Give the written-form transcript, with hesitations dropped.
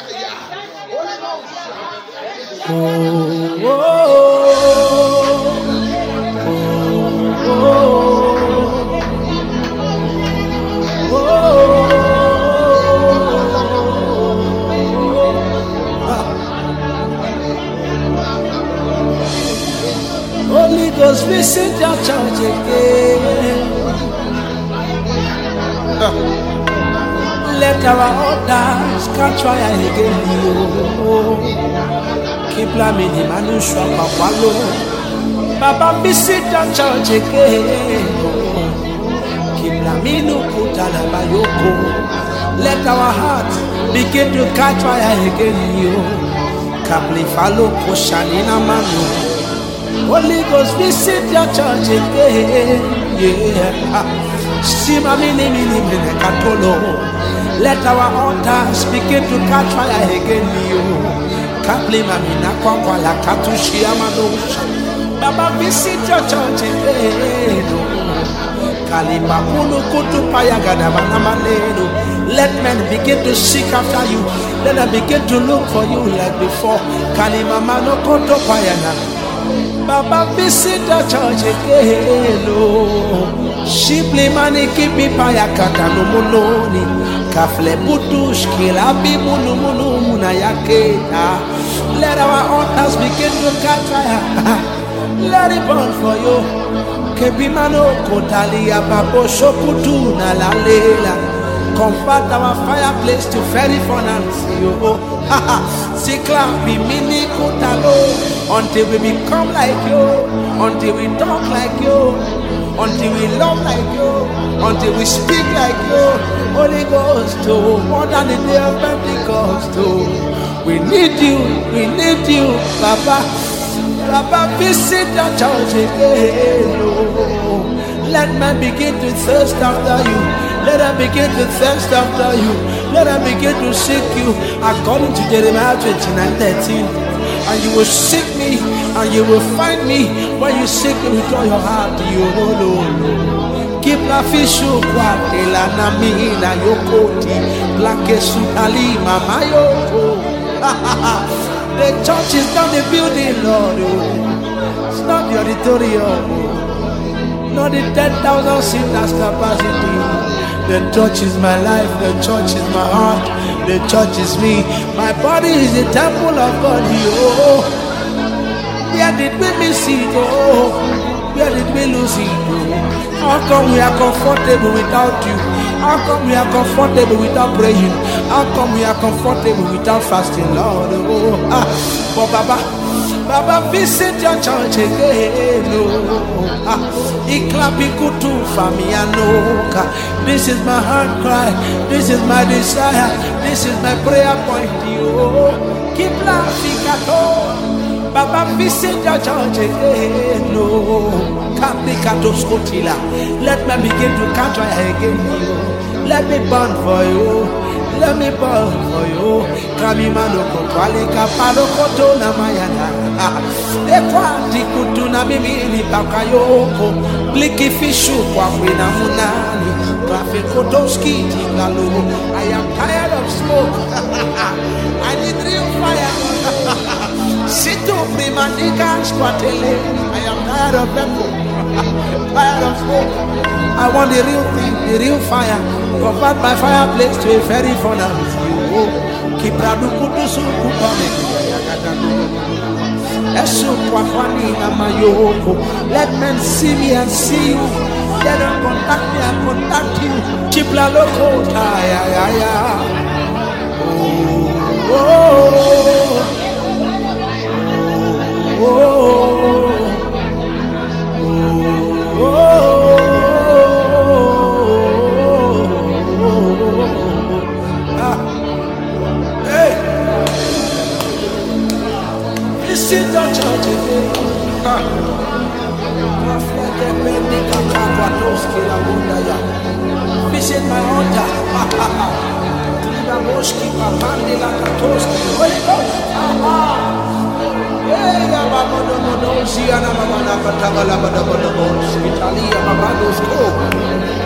Holy Ghost, visit your church again. Let our altars catch fire again. Keep laming him and you shall follow. Baba, visit your church again. Keep laming ukutala bayoko. Let our hearts begin to catch fire again. Kapli follow koshanina manu. Holy Ghost, visit your church again. Yeah. Let our altars begin to catch fire again. Baba, visit your church again. Let men begin to seek after you. Let them begin to look for you like before. Baba, visit the church again. Shibli mani kipi paya kata no mononi. Kafle butush kilabi munu munu muna yaketa. Let our altars begin to catch fire. Let it burn for you. Kepi mano kotalia babo shokutu na la lela. Convert our fireplace to very furnace. Sikla mini kutalo. Until we become like you, until we talk like you, until we love like you, until we speak like you. Holy Ghost, more than the day of Pentecost. We need you, Baba. Baba, visit the church again. Let men begin to thirst after you. Let them begin to thirst after you. Let them begin to seek you. According to Jeremiah 29:13. And you will seek me, and you will find me when you seek me with all your heart. You know. Keep la fishu kwa la namina yokoti black sutali mama yoko. The church is not the building, Lord. It's not the auditorium. Not the 10,000 seaters capacity. The church is my life. The church is my heart. The church is me. My body is the temple of God. Oh, where did we miss it? Oh, where did we lose it? Oh, how come we are comfortable without you? How come we are comfortable without praying? How come we are comfortable without fasting, Lord? Oh, but Baba, visit your church again. This is my heart cry. This is my desire. This is my prayer point. Keep laughing at all. Baba, visit your church again. Let me begin to catch fire again. Let me burn for you. Let me burn for you. Kamimano kokwali kapalo koto na mayana. Ekwati kutuna mimi pakayoko. Bliki fishu kwa wina munani. Traffic kotoski tingalo. I am tired of smoke. I need real fire. Sito primandika squatele. I am tired of people. Tired of smoke. I want the real thing, the real fire. Convert my fireplace to a very furnace. Let men see me and see you. Let them contact me and contact you. Chipla loco. Oh, oh, oh, oh, oh. Visit the church again. Visit my altar. Holy Ghost.